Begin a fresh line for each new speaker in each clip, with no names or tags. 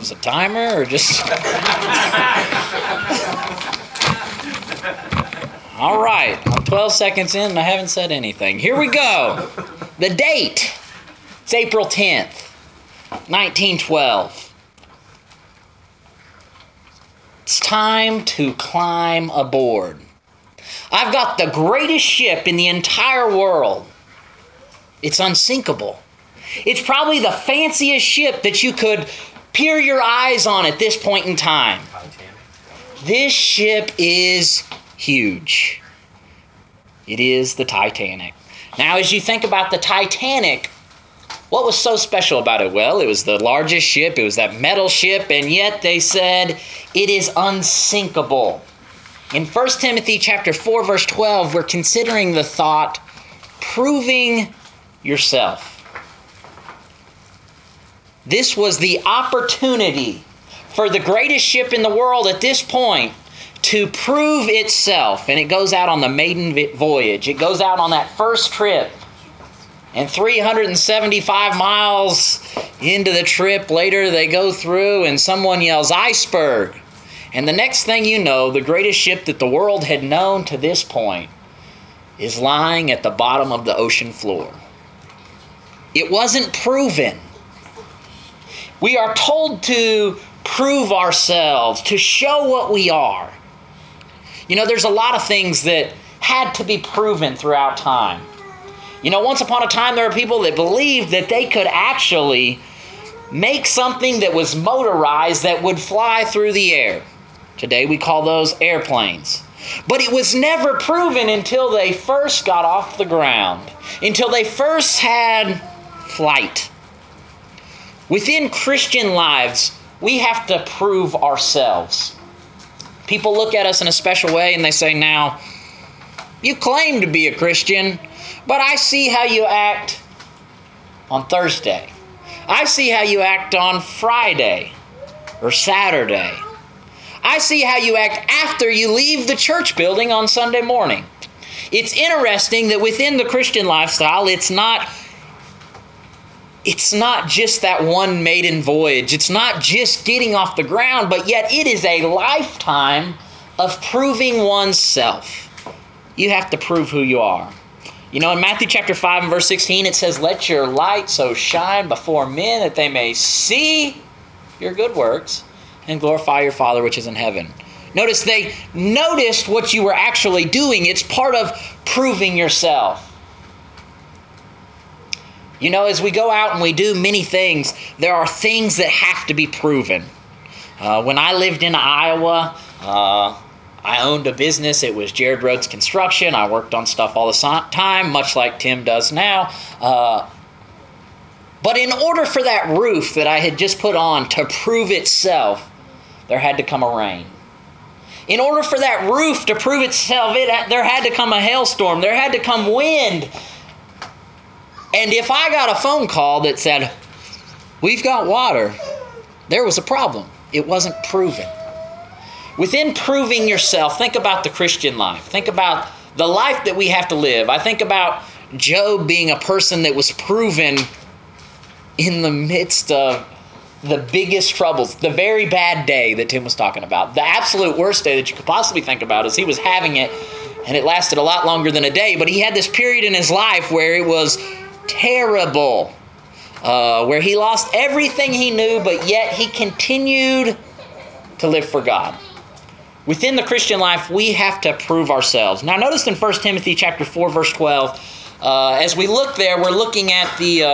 Is it a timer or just... All right, I'm 12 seconds in and I haven't said anything. Here we go. The date. It's April 10th, 1912. It's time to climb aboard. I've got the greatest ship in the entire world. It's unsinkable. It's probably the fanciest ship that you could peer your eyes on at this point in time. This ship is huge. It is the Titanic. Now, as you think about the Titanic, what was so special about it? Well, it was the largest ship. It was that metal ship, and yet they said it is unsinkable. In 1 Timothy chapter 4, verse 12, we're considering the thought, proving yourself. This was the opportunity for the greatest ship in the world at this point to prove itself. And it goes out on the maiden voyage. It goes out on that first trip. And 375 miles into the trip later, they go through and someone yells, "Iceberg." And the next thing you know, the greatest ship that the world had known to this point is lying at the bottom of the ocean floor. It wasn't proven. We are told to prove ourselves, to show what we are. You know, there's a lot of things that had to be proven throughout time. You know, once upon a time, there were people that believed that they could actually make something that was motorized that would fly through the air. Today, we call those airplanes. But it was never proven until they first got off the ground, until they first had flight. Within Christian lives, we have to prove ourselves. People look at us in a special way and they say, "Now, you claim to be a Christian, but I see how you act on Thursday. I see how you act on Friday or Saturday. I see how you act after you leave the church building on Sunday morning." It's interesting that within the Christian lifestyle, it's not just that one maiden voyage. It's not just getting off the ground, but yet it is a lifetime of proving oneself. You have to prove who you are. You know, in Matthew chapter 5 and verse 16, it says, "Let your light so shine before men that they may see your good works and glorify your Father which is in heaven." Notice they noticed what you were actually doing. It's part of proving yourself. You know, as we go out and we do many things, there are things that have to be proven. When I lived in Iowa, I owned a business. It was Jared Rhodes Construction. I worked on stuff all the time, much like Tim does now. But in order for that roof that I had just put on to prove itself, there had to come a rain. In order for that roof to prove itself, there had to come a hailstorm. There had to come wind. And if I got a phone call that said, "We've got water," there was a problem. It wasn't proven. Within proving yourself, think about the Christian life. Think about the life that we have to live. I think about Job being a person that was proven in the midst of the biggest troubles, the very bad day that Tim was talking about. The absolute worst day that you could possibly think about is he was having it, and it lasted a lot longer than a day, but he had this period in his life where it was terrible, where he lost everything he knew, but yet he continued to live for God. Within the Christian life, we have to prove ourselves. Now, notice in 1 Timothy chapter 4, verse 12, as we look there, we're looking at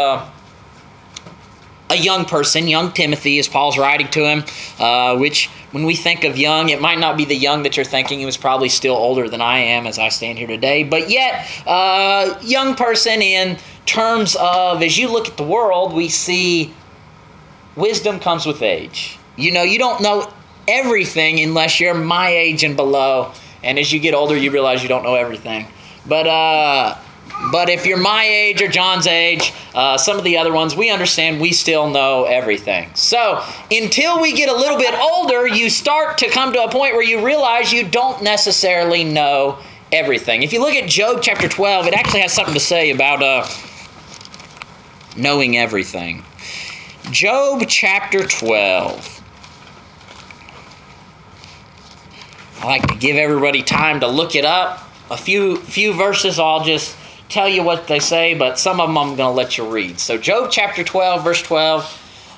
a young person, young Timothy, as Paul's writing to him, which when we think of young, it might not be the young that you're thinking. He was probably still older than I am as I stand here today. But yet, young person in terms of, as you look at the world, we see wisdom comes with age. You know, you don't know everything unless you're my age and below. And as you get older, you realize you don't know everything. But if you're my age or John's age, some of the other ones, we understand we still know everything. So until we get a little bit older, you start to come to a point where you realize you don't necessarily know everything. If you look at Job chapter 12, it actually has something to say about knowing everything. Job chapter 12. I like to give everybody time to look it up. A few verses, I'll just tell you what they say, but some of them I'm going to let you read. So Job chapter 12, verse 12.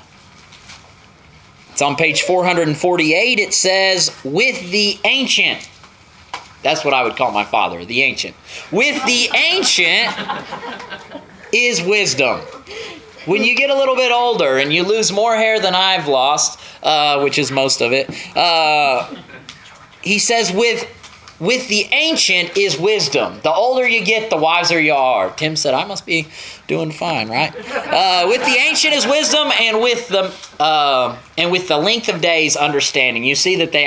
It's on page 448. It says, with the ancient. That's what I would call my father, the ancient. With the ancient is wisdom. When you get a little bit older and you lose more hair than I've lost, which is most of it, he says, with the ancient is wisdom. The older you get, the wiser you are. Tim said, I must be doing fine, right? With the ancient is wisdom, and with the length of days, understanding. You see that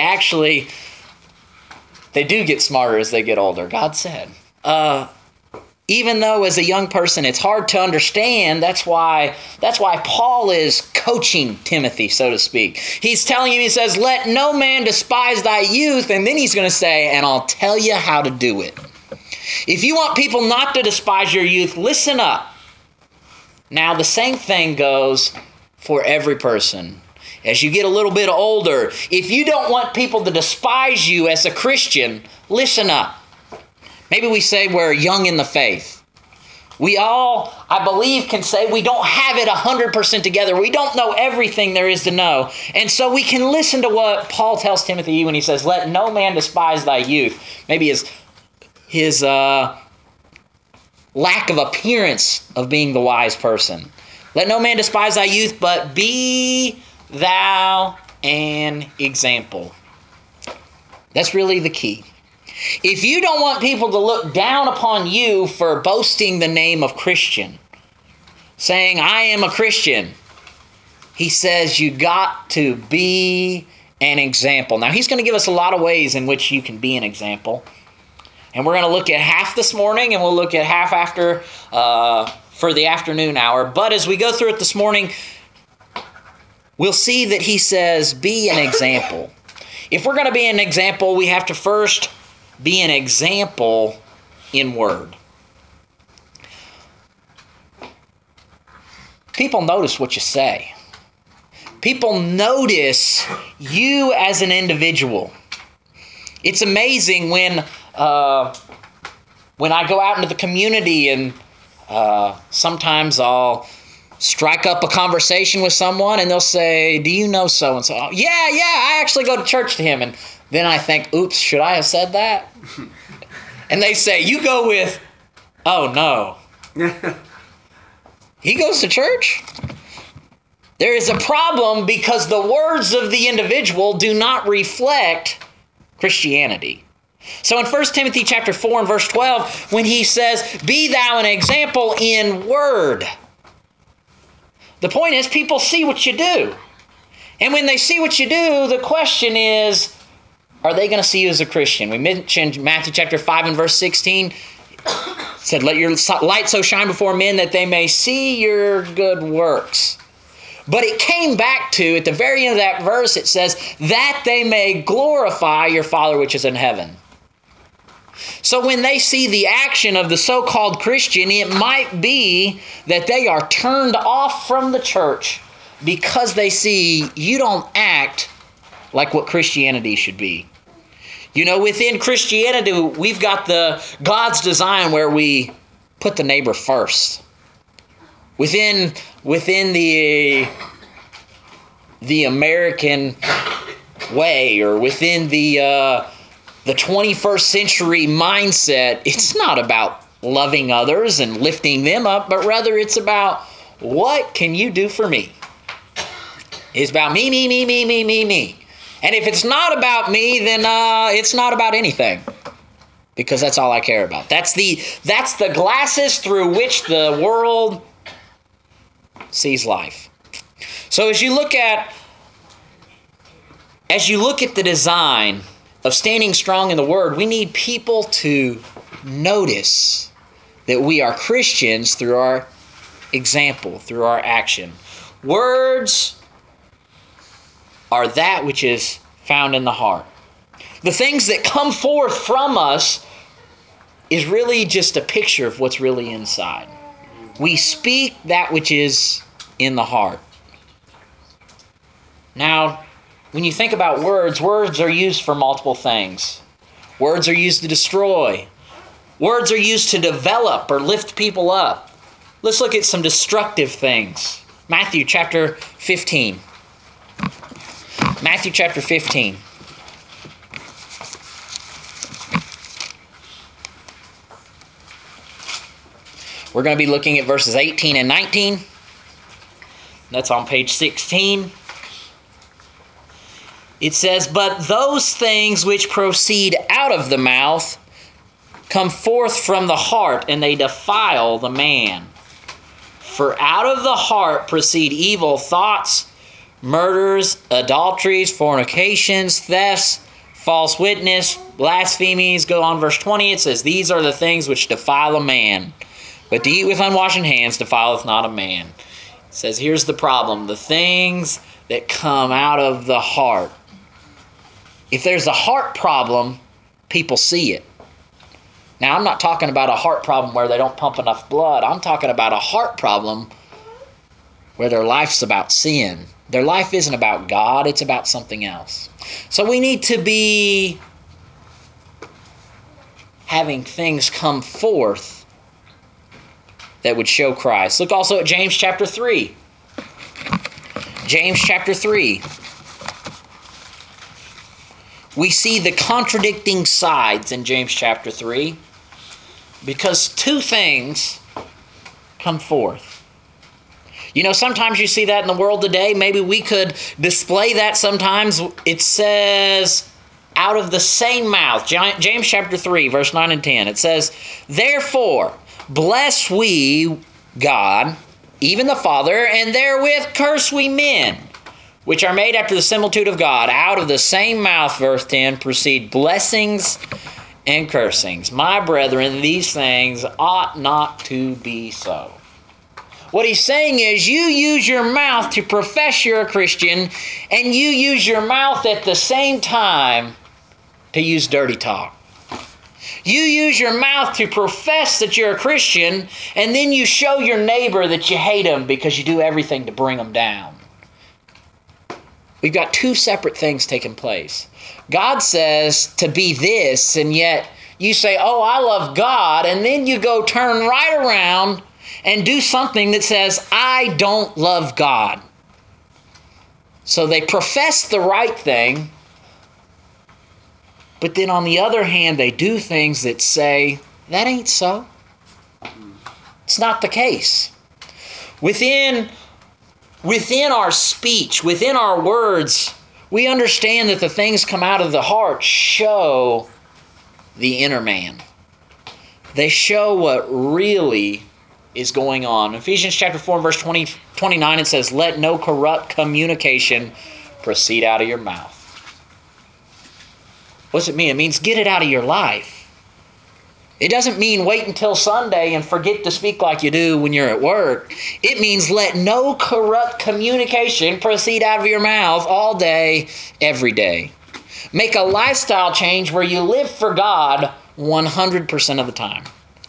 they do get smarter as they get older, God said. Even though as a young person it's hard to understand, that's why Paul is coaching Timothy, so to speak. He's telling him, he says, let no man despise thy youth, and then he's going to say, and I'll tell you how to do it. If you want people not to despise your youth, listen up. Now the same thing goes for every person. As you get a little bit older, if you don't want people to despise you as a Christian, listen up. Maybe we say we're young in the faith. We all, I believe, can say we don't have it 100% together. We don't know everything there is to know. And so we can listen to what Paul tells Timothy when he says, let no man despise thy youth. Maybe his lack of appearance of being the wise person. Let no man despise thy youth, but be thou an example. That's really the key. If you don't want people to look down upon you for boasting the name of Christian, saying, I am a Christian, he says you got to be an example. Now, he's going to give us a lot of ways in which you can be an example. And we're going to look at half this morning, and we'll look at half after for the afternoon hour. But as we go through it this morning, we'll see that he says, be an example. If we're going to be an example, we have to first be an example in word. People notice what you say. People notice you as an individual. It's amazing when I go out into the community and sometimes I'll strike up a conversation with someone and they'll say, do you know so-and-so? Oh, yeah, I actually go to church to him. And then I think, oops, should I have said that? And they say, you go with, oh no. He goes to church? There is a problem because the words of the individual do not reflect Christianity. So in 1 Timothy chapter 4 and verse 12, when he says, be thou an example in word, the point is people see what you do. And when they see what you do, the question is, are they going to see you as a Christian? We mentioned Matthew chapter 5 and verse 16. It said, let your light so shine before men that they may see your good works. But it came back to, at the very end of that verse, it says, that they may glorify your Father which is in heaven. So when they see the action of the so-called Christian, it might be that they are turned off from the church because they see you don't act like what Christianity should be. You know, within Christianity, we've got the God's design where we put the neighbor first. Within the American way, or within the 21st century mindset, it's not about loving others and lifting them up, but rather it's about what can you do for me? It's about me. And if it's not about me, then it's not about anything. Because that's all I care about. That's the glasses through which the world sees life. So as you look at the design of standing strong in the Word, we need people to notice that we are Christians through our example, through our action. Words are that which is found in the heart. The things that come forth from us is really just a picture of what's really inside. We speak that which is in the heart. Now, When you think about words, words are used for multiple things. Words are used to destroy. Words are used to develop or lift people up. Let's look at some destructive things. Matthew chapter 15. Matthew chapter 15. We're going to be looking at verses 18 and 19. That's on page 16. It says, "But those things which proceed out of the mouth come forth from the heart, and they defile the man. For out of the heart proceed evil thoughts, murders, adulteries, fornications, thefts, false witness, blasphemies." Go on, verse 20. It says, "These are the things which defile a man. But to eat with unwashen hands defileth not a man." It says, here's the problem. The things that come out of the heart. If there's a heart problem, people see it. Now, I'm not talking about a heart problem where they don't pump enough blood. I'm talking about a heart problem where their life's about sin. Their life isn't about God, it's about something else. So we need to be having things come forth that would show Christ. Look also at James chapter 3. James chapter 3. We see the contradicting sides in James chapter 3 because two things come forth. You know, sometimes you see that in the world today. Maybe we could display that sometimes. It says, out of the same mouth, James chapter 3, verse 9 and 10, it says, "Therefore, bless we God, even the Father, and therewith curse we men, which are made after the similitude of God. Out of the same mouth," verse 10, "proceed blessings and cursings. My brethren, these things ought not to be so." What he's saying is you use your mouth to profess you're a Christian, and you use your mouth at the same time to use dirty talk. You use your mouth to profess that you're a Christian, and then you show your neighbor that you hate him because you do everything to bring him down. We've got two separate things taking place. God says to be this, and yet you say, "Oh, I love God," and then you go turn right around and do something that says, "I don't love God." So they profess the right thing, but then on the other hand, they do things that say, that ain't so. It's not the case. Within our speech, within our words, we understand that the things come out of the heart show the inner man. They show what really is going on. In Ephesians chapter 4, verse 29, it says, "Let no corrupt communication proceed out of your mouth." What does it mean? It means get it out of your life. It doesn't mean wait until Sunday and forget to speak like you do when you're at work. It means let no corrupt communication proceed out of your mouth all day, every day. Make a lifestyle change where you live for God 100% of the time.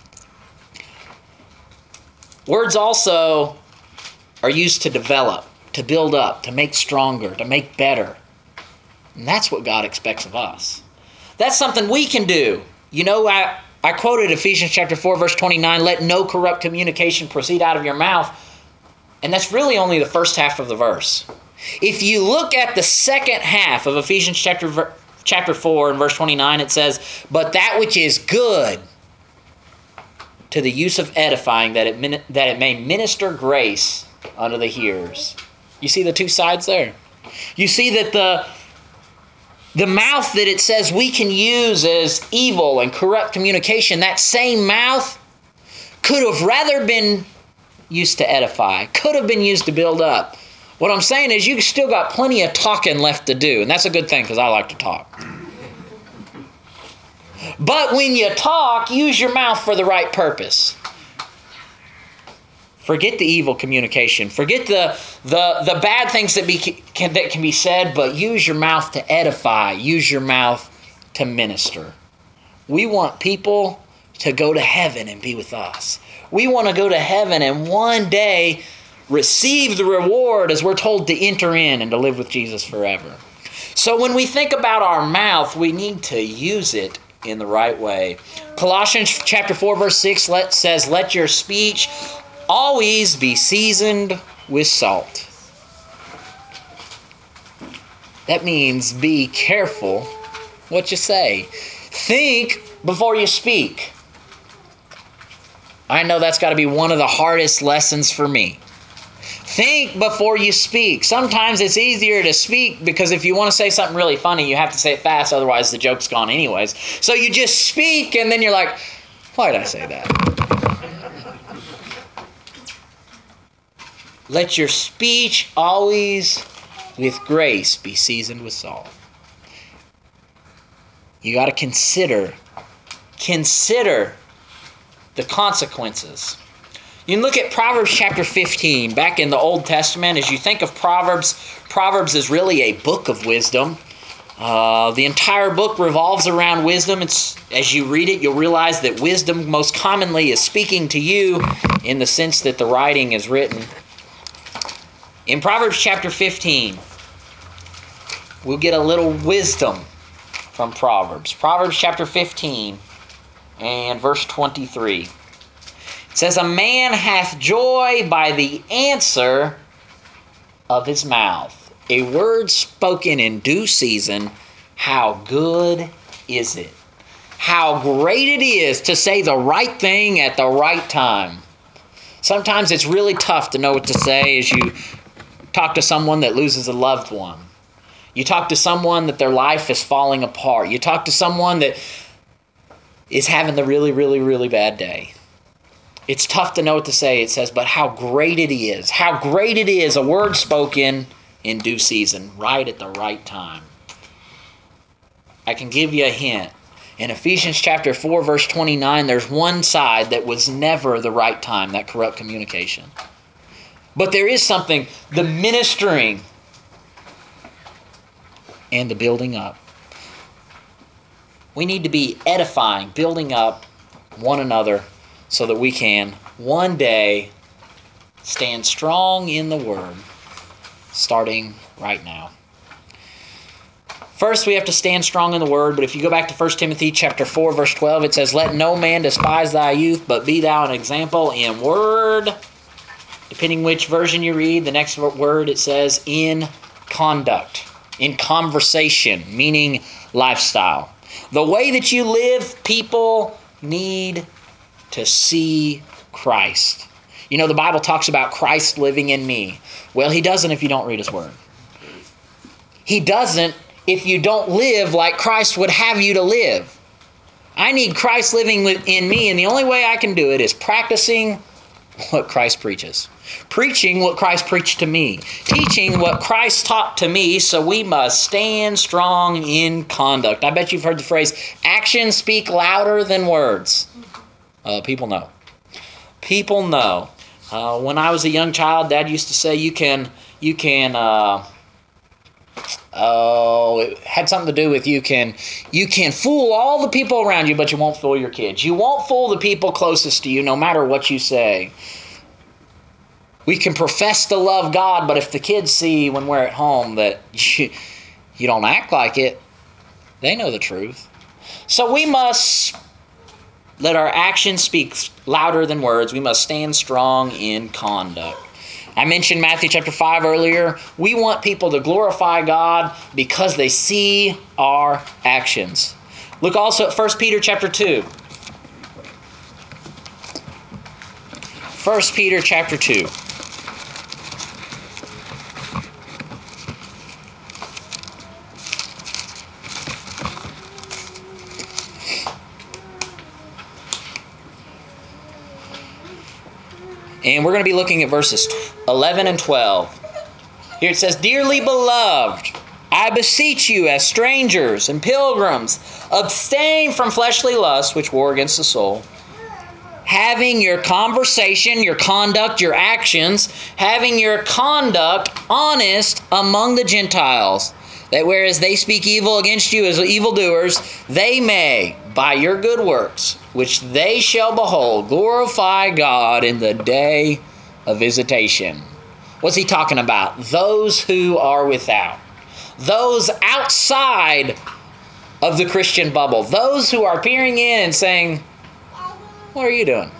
Words also are used to develop, to build up, to make stronger, to make better. And that's what God expects of us. That's something we can do. You know, I quoted Ephesians chapter 4, verse 29, "Let no corrupt communication proceed out of your mouth." And that's really only the first half of the verse. If you look at the second half of Ephesians chapter 4 and verse 29, it says, "But that which is good to the use of edifying, that it may minister grace unto the hearers." You see the two sides there? You see that the mouth that it says we can use as evil and corrupt communication, that same mouth could have rather been used to edify, could have been used to build up. What I'm saying is you still got plenty of talking left to do, and that's a good thing because I like to talk. But when you talk, use your mouth for the right purpose. Forget the evil communication. Forget the bad things that can be said, but use your mouth to edify. Use your mouth to minister. We want people to go to heaven and be with us. We want to go to heaven and one day receive the reward as we're told to enter in and to live with Jesus forever. So when we think about our mouth, we need to use it in the right way. Colossians chapter 4, verse 6 says, let your speech always be seasoned with salt. That means be careful what you say. Think before you speak. I know that's got to be one of the hardest lessons for me. Think before you speak. Sometimes it's easier to speak because if you want to say something really funny, you have to say it fast, otherwise the joke's gone anyways. So you just speak and then you're like, why did I say that? Let your speech always with grace be seasoned with salt. You got to consider the consequences. You can look at Proverbs chapter 15. Back in the Old Testament, as you think of Proverbs is really a book of wisdom. The entire book revolves around wisdom. As you read it, you'll realize that wisdom most commonly is speaking to you in the sense that the writing is written. In Proverbs chapter 15, we'll get a little wisdom from Proverbs. Proverbs chapter 15 and verse 23. It says, a man hath joy by the answer of his mouth. A word spoken in due season, how good is it? How great it is to say the right thing at the right time. Sometimes it's really tough to know what to say as you talk to someone that loses a loved one. You talk to someone that their life is falling apart. You talk to someone that is having the really, really, really bad day. It's tough to know what to say. It says, but how great it is. How great it is, a word spoken in due season, right at the right time. I can give you a hint. In Ephesians chapter 4, verse 29, there's one side that was never the right time, that corrupt communication. But there is something, the ministering and the building up. We need to be edifying, building up one another so that we can one day stand strong in the Word, starting right now. First, we have to stand strong in the Word, but if you go back to 1 Timothy chapter 4, verse 12, it says, let no man despise thy youth, but be thou an example in word. Depending which version you read, the next word it says in conduct, in conversation, meaning lifestyle. The way that you live, people need to see Christ. You know, the Bible talks about Christ living in me. Well, he doesn't if you don't read his word. He doesn't if you don't live like Christ would have you to live. I need Christ living in me, and the only way I can do it is practicing what Christ preaches. Preaching what Christ preached to me. Teaching what Christ taught to me, so we must stand strong in conduct. I bet you've heard the phrase, actions speak louder than words. People know. People know. When I was a young child, Dad used to say, it had something to do with you can fool all the people around you, but you won't fool your kids. You won't fool the people closest to you, no matter what you say. We can profess to love God, but if the kids see when we're at home that you don't act like it, they know the truth. So we must let our actions speak louder than words. We must stand strong in conduct. I mentioned Matthew chapter 5 earlier. We want people to glorify God because they see our actions. Look also at 1 Peter chapter 2. 1 Peter chapter 2. And we're going to be looking at verses 11 and 12. Here it says, dearly beloved, I beseech you as strangers and pilgrims, abstain from fleshly lusts which war against the soul, having your conversation, your conduct, your actions, having your conduct honest among the Gentiles, that whereas they speak evil against you as evildoers, they may, by your good works, which they shall behold, glorify God in the day of visitation. What's he talking about? Those who are without. those outside of the Christian bubble, those who are peering in and saying, what are you doing?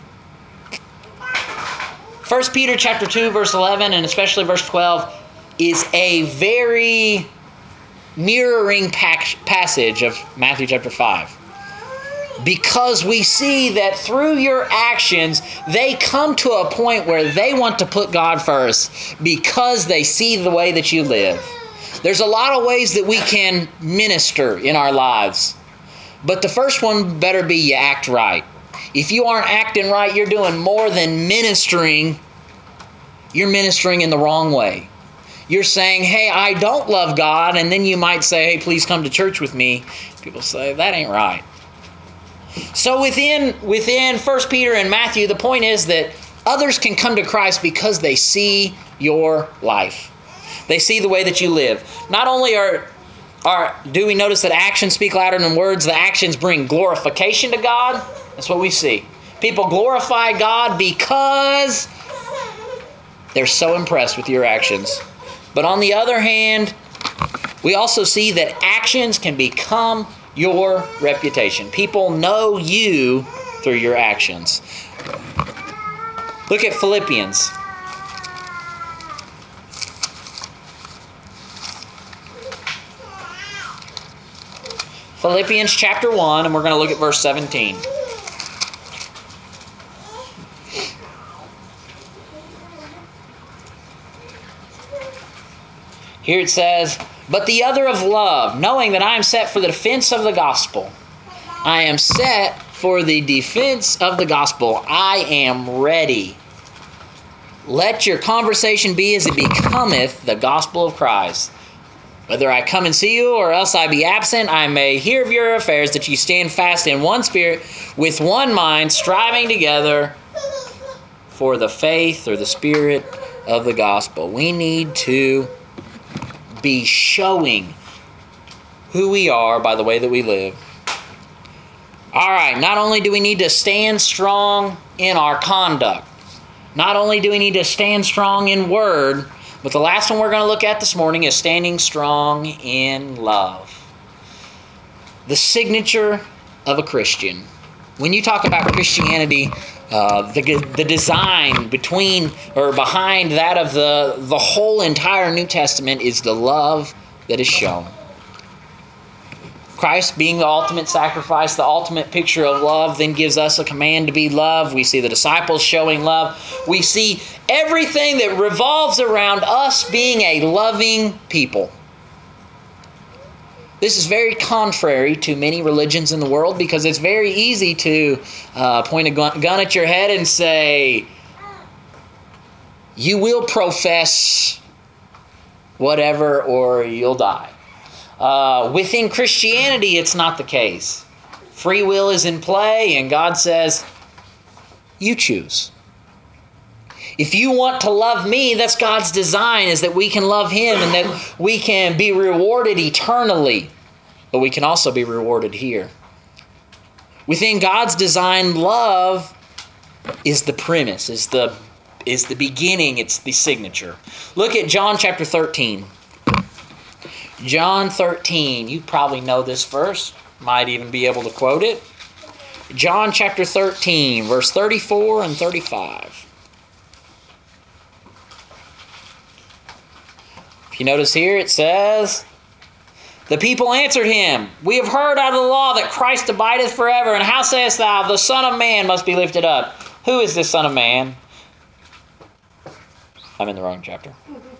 1 Peter chapter 2, verse 11, and especially verse 12, is a very mirroring passage of Matthew chapter 5. Because we see that through your actions, they come to a point where they want to put God first because they see the way that you live. There's a lot of ways that we can minister in our lives. But the first one better be you act right. If you aren't acting right, you're doing more than ministering. You're ministering in the wrong way. You're saying, hey, I don't love God, and then you might say, hey, please come to church with me. People say, that ain't right. So within 1 Peter and Matthew, the point is that others can come to Christ because they see your life. They see the way that you live. Not only do we notice that actions speak louder than words, the actions bring glorification to God. That's what we see. People glorify God because they're so impressed with your actions. But on the other hand, we also see that actions can become your reputation. People know you through your actions. Look at Philippians. Philippians chapter 1, and we're going to look at verse 17. Here it says, but the other of love, knowing that I am set for the defense of the gospel. I am set for the defense of the gospel. I am ready. Let your conversation be as it becometh the gospel of Christ. Whether I come and see you or else I be absent, I may hear of your affairs, that you stand fast in one spirit, with one mind, striving together for the faith or the spirit of the gospel. We need to be showing who we are by the way that we live. All right, not only do we need to stand strong in our conduct, not only do we need to stand strong in word, but the last one we're going to look at this morning is standing strong in love. The signature of a Christian. When you talk about Christianity, the design behind that of the whole entire New Testament is the love that is shown. Christ being the ultimate sacrifice, the ultimate picture of love, then gives us a command to be loved. We see the disciples showing love. We see everything that revolves around us being a loving people. This is very contrary to many religions in the world because it's very easy to point a gun at your head and say, you will profess whatever or you'll die. Within Christianity, it's not the case. Free will is in play, and God says, you choose. If you want to love me, that's God's design, is that we can love Him and that we can be rewarded eternally. But we can also be rewarded here. Within God's design, love is the premise, is the beginning, it's the signature. Look at John chapter 13. John 13, you probably know this verse, might even be able to quote it. John chapter 13, verse 34 and 35. If you notice here, it says, the people answered him, we have heard out of the law that Christ abideth forever, and how sayest thou, the Son of Man must be lifted up? Who is this Son of Man? I'm in the wrong chapter.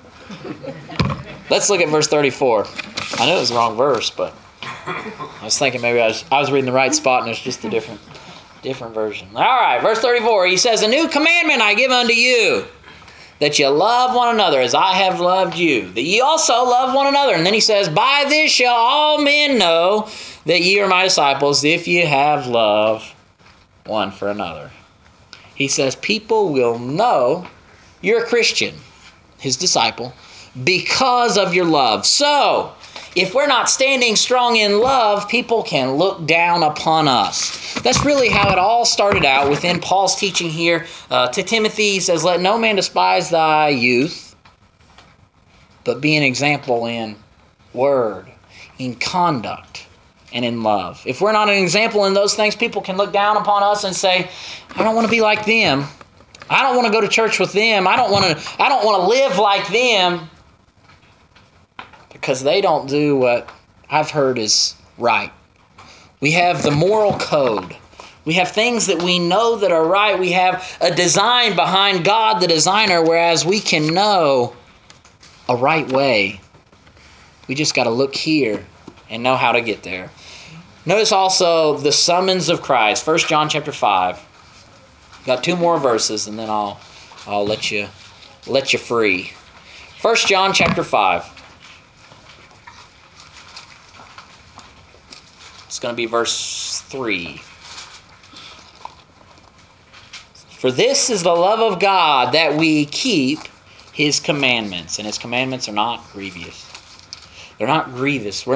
Let's look at verse 34. I know it was the wrong verse, but I was thinking maybe I was reading the right spot and it's just a different version. All right, verse 34. He says, a new commandment I give unto you, that you love one another as I have loved you, that ye also love one another. And then he says, by this shall all men know that ye are my disciples, if ye have love one for another. He says, people will know you're a Christian, his disciple, because of your love. So, if we're not standing strong in love, people can look down upon us. That's really how it all started out within Paul's teaching here to Timothy. He says, let no man despise thy youth, but be an example in word, in conduct, and in love. If we're not an example in those things, people can look down upon us and say, I don't want to be like them. I don't want to go to church with them. I don't want to live like them, because they don't do what I've heard is right. We have the moral code. We have things that we know that are right. We have a design behind God, the designer, whereas we can know a right way. We just got to look here and know how to get there. Notice also the summons of Christ. 1 John chapter 5. Got 2 more verses, and then I'll let you free. 1 John chapter 5. It's going to be verse 3. For this is the love of God, that we keep His commandments. And His commandments are not grievous. They're not grievous.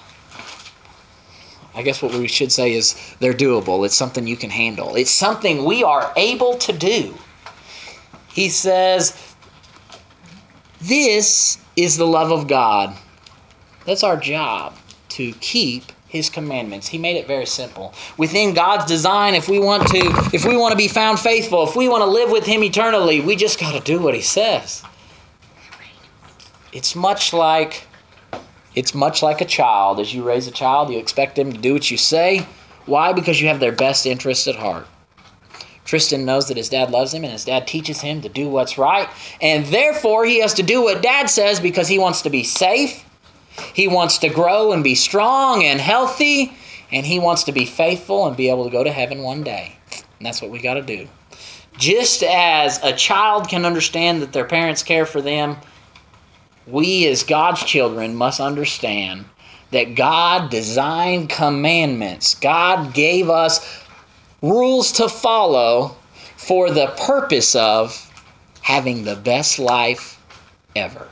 I guess what we should say is they're doable. It's something you can handle. It's something we are able to do. He says, this is the love of God. That's our job, to keep His commandments. He made it very simple. Within God's design, if we want to be found faithful, if we want to live with Him eternally, we just got to do what He says. It's much like a child. As you raise a child, you expect them to do what you say. Why? Because you have their best interests at heart. Tristan knows that his dad loves him, and his dad teaches him to do what's right. And therefore, he has to do what dad says because he wants to be safe. He wants to grow and be strong and healthy. And he wants to be faithful and be able to go to heaven one day. And that's what we got to do. Just as a child can understand that their parents care for them, we as God's children must understand that God designed commandments. God gave us rules to follow for the purpose of having the best life ever.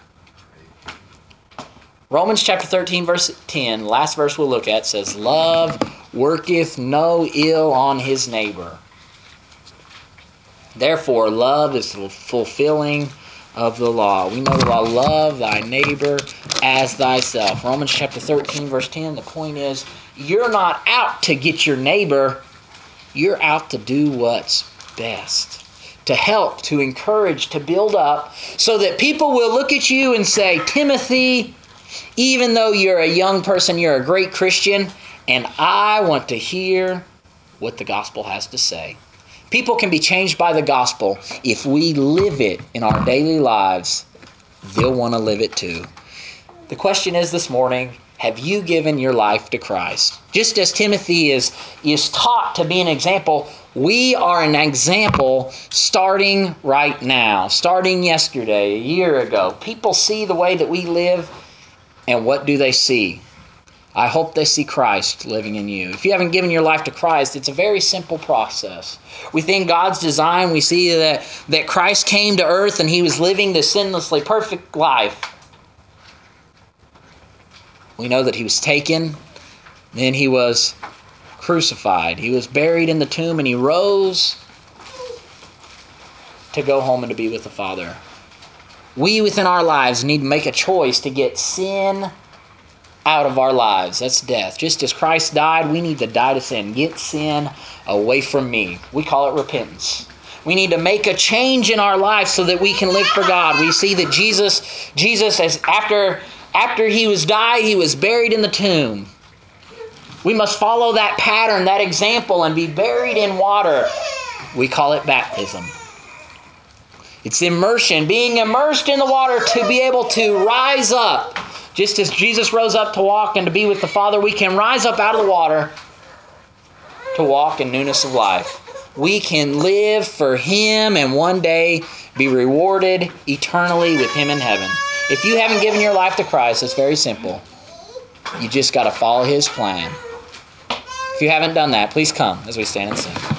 Romans chapter 13, verse 10, last verse we'll look at, says, love worketh no ill on his neighbor. Therefore, love is the fulfilling of the law. We know the law, love thy neighbor as thyself. Romans chapter 13, verse 10, the point is, you're not out to get your neighbor. You're out to do what's best, to help, to encourage, to build up, so that people will look at you and say, Timothy, even though you're a young person, you're a great Christian, and I want to hear what the gospel has to say. People can be changed by the gospel. If we live it in our daily lives, they'll want to live it too. The question is this morning, have you given your life to Christ? Just as Timothy is taught to be an example, we are an example starting right now, starting yesterday, a year ago. People see the way that we live, and what do they see? I hope they see Christ living in you. If you haven't given your life to Christ, it's a very simple process. Within God's design, we see that Christ came to earth and He was living the sinlessly perfect life. We know that He was taken, then He was crucified. He was buried in the tomb, and He rose to go home and to be with the Father. We within our lives need to make a choice to get sin out of our lives. That's death. Just as Christ died, we need to die to sin. Get sin away from me. We call it repentance. We need to make a change in our life so that we can live for God. We see that Jesus as after He was died, He was buried in the tomb. We must follow that pattern, that example, and be buried in water. We call it baptism. It's immersion, being immersed in the water to be able to rise up. Just as Jesus rose up to walk and to be with the Father, we can rise up out of the water to walk in newness of life. We can live for Him and one day be rewarded eternally with Him in heaven. If you haven't given your life to Christ, it's very simple. You just got to follow His plan. If you haven't done that, please come as we stand and sing.